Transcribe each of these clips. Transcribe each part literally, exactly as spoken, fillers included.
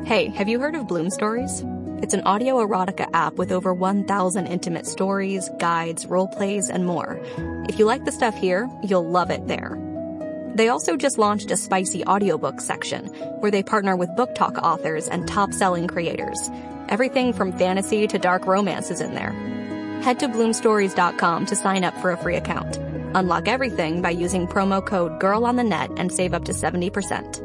Hey, have you heard of Bloom Stories? It's an audio erotica app with over one thousand intimate stories, guides, role plays, and more. If you like the stuff here, you'll love it there. They also just launched a spicy audiobook section where they partner with book talk authors and top-selling creators. Everything from fantasy to dark romance is in there. Head to bloom stories dot com to sign up for a free account. Unlock everything by using promo code GIRLONTHENET and save up to seventy percent.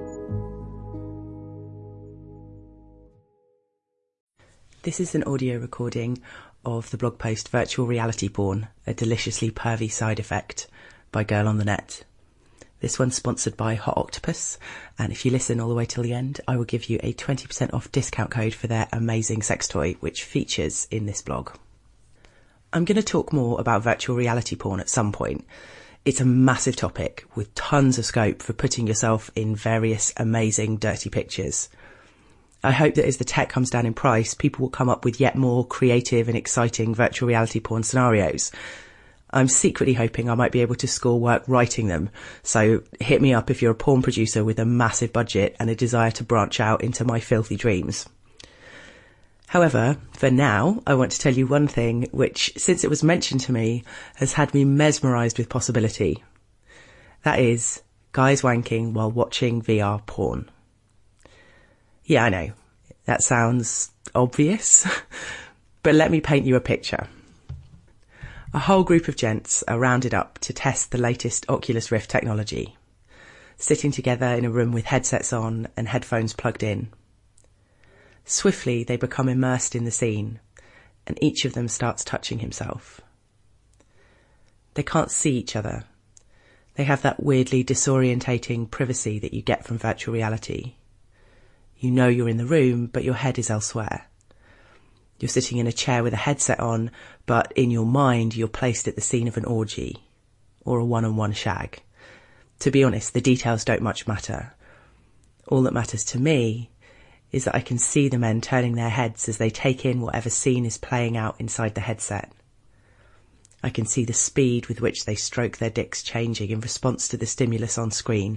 This is an audio recording of the blog post Virtual Reality Porn, a Deliciously Pervy Side Effect by Girl on the Net. This one's sponsored by Hot Octopuss, and if you listen all the way till the end, I will give you a twenty percent off discount code for their amazing sex toy, which features in this blog. I'm going to talk more about virtual reality porn at some point. It's a massive topic with tons of scope for putting yourself in various amazing dirty pictures. I hope that as the tech comes down in price, people will come up with yet more creative and exciting virtual reality porn scenarios. I'm secretly hoping I might be able to score work writing them, so hit me up if you're a porn producer with a massive budget and a desire to branch out into my filthy dreams. However, for now, I want to tell you one thing which, since it was mentioned to me, has had me mesmerised with possibility. That is, guys wanking while watching V R porn. Yeah, I know, that sounds obvious, but let me paint you a picture. A whole group of gents are rounded up to test the latest Oculus Rift technology, sitting together in a room with headsets on and headphones plugged in. Swiftly, they become immersed in the scene, and each of them starts touching himself. They can't see each other. They have that weirdly disorientating privacy that you get from virtual reality. You know you're in the room, but your head is elsewhere. You're sitting in a chair with a headset on, but in your mind you're placed at the scene of an orgy, or a one-on-one shag. To be honest, the details don't much matter. All that matters to me is that I can see the men turning their heads as they take in whatever scene is playing out inside the headset. I can see the speed with which they stroke their dicks changing in response to the stimulus on screen.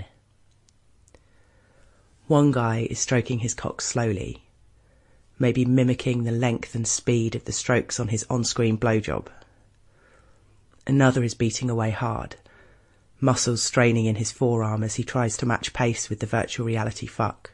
One guy is stroking his cock slowly, maybe mimicking the length and speed of the strokes on his on-screen blowjob. Another is beating away hard, muscles straining in his forearm as he tries to match pace with the virtual reality fuck.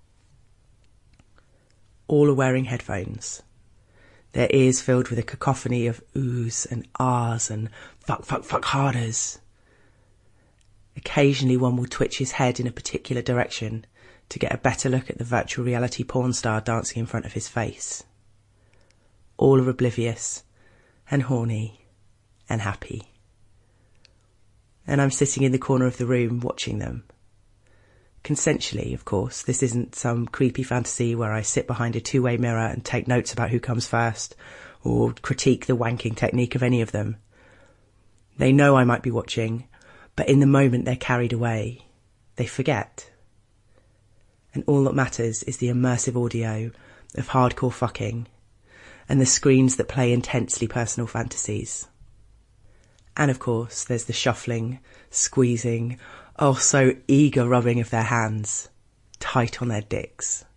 All are wearing headphones, their ears filled with a cacophony of oohs and ahs and fuck, fuck, fuck harders. Occasionally one will twitch his head in a particular direction to get a better look at the virtual reality porn star dancing in front of his face. All are oblivious and horny and happy. And I'm sitting in the corner of the room watching them. Consensually, of course. This isn't some creepy fantasy where I sit behind a two-way mirror and take notes about who comes first, or critique the wanking technique of any of them. They know I might be watching, but in the moment they're carried away. They forget. And all that matters is the immersive audio of hardcore fucking and the screens that play intensely personal fantasies. And of course, there's the shuffling, squeezing, oh so eager rubbing of their hands, tight on their dicks.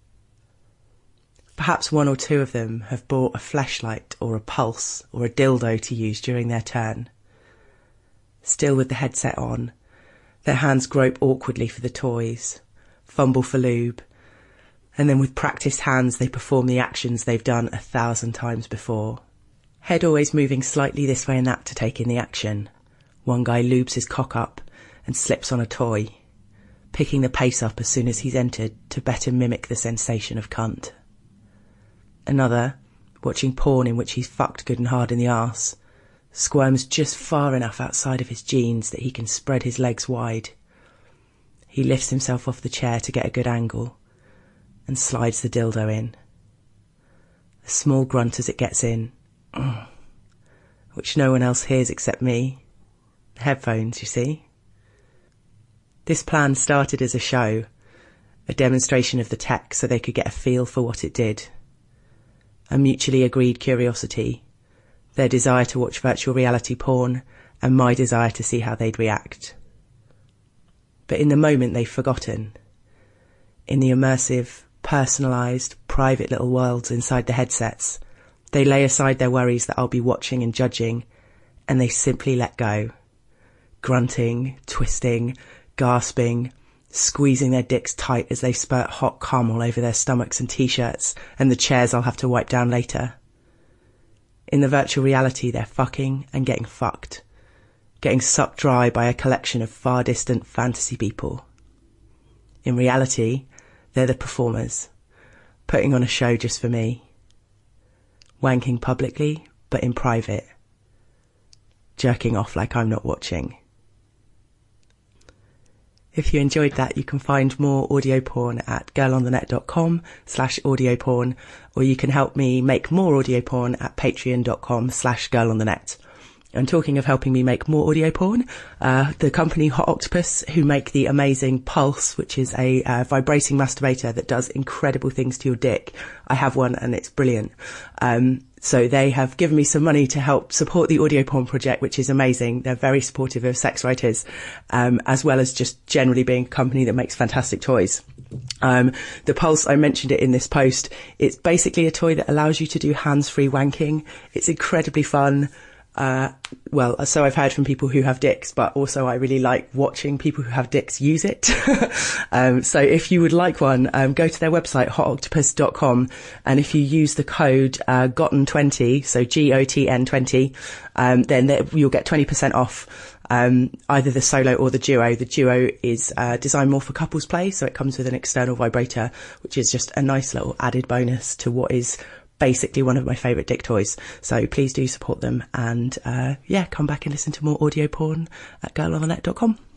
Perhaps one or two of them have brought a fleshlight or a pulse or a dildo to use during their turn. Still with the headset on, their hands grope awkwardly for the toys, fumble for lube, and then with practised hands they perform the actions they've done a thousand times before. Head always moving slightly this way and that to take in the action. One guy lubes his cock up and slips on a toy, picking the pace up as soon as he's entered to better mimic the sensation of cunt. Another, watching porn in which he's fucked good and hard in the arse, squirms just far enough outside of his jeans that he can spread his legs wide. He lifts himself off the chair to get a good angle and slides the dildo in. A small grunt as it gets in, which no one else hears except me. The headphones, you see. This plan started as a show, a demonstration of the tech so they could get a feel for what it did. A mutually agreed curiosity, their desire to watch virtual reality porn, and my desire to see how they'd react. But in the moment they've forgotten. In the immersive, personalised, private little worlds inside the headsets. They lay aside their worries that I'll be watching and judging, and they simply let go. Grunting, twisting, gasping, squeezing their dicks tight as they spurt hot cum all over their stomachs and t-shirts and the chairs I'll have to wipe down later. In the virtual reality, they're fucking and getting fucked, getting sucked dry by a collection of far distant fantasy people. In reality, they're the performers, putting on a show just for me. Wanking publicly, but in private. Jerking off like I'm not watching. If you enjoyed that, you can find more audio porn at girlonthenet.com slash audio porn, or you can help me make more audio porn at patreon.com slash girlonthenet. And talking of helping me make more audio porn, uh, the company Hot Octopuss, who make the amazing Pulse, which is a uh, vibrating masturbator that does incredible things to your dick. I have one and it's brilliant. Um, so they have given me some money to help support the audio porn project, which is amazing. They're very supportive of sex writers, um, as well as just generally being a company that makes fantastic toys. Um, the Pulse, I mentioned it in this post. It's basically a toy that allows you to do hands-free wanking. It's incredibly fun. Uh, well, so I've heard from people who have dicks, but also I really like watching people who have dicks use it. um, so if you would like one, um, go to their website, hot octopuss dot com. And if you use the code, uh, gotten twenty, so G O T N twenty, um, then there, you'll get twenty percent off. Um, either the solo or the duo. The duo is, uh, designed more for couples play. So it comes with an external vibrator, which is just a nice little added bonus to what is basically one of my favourite dick toys. So please do support them, and uh yeah, come back and listen to more audio porn at girl on the net dot com.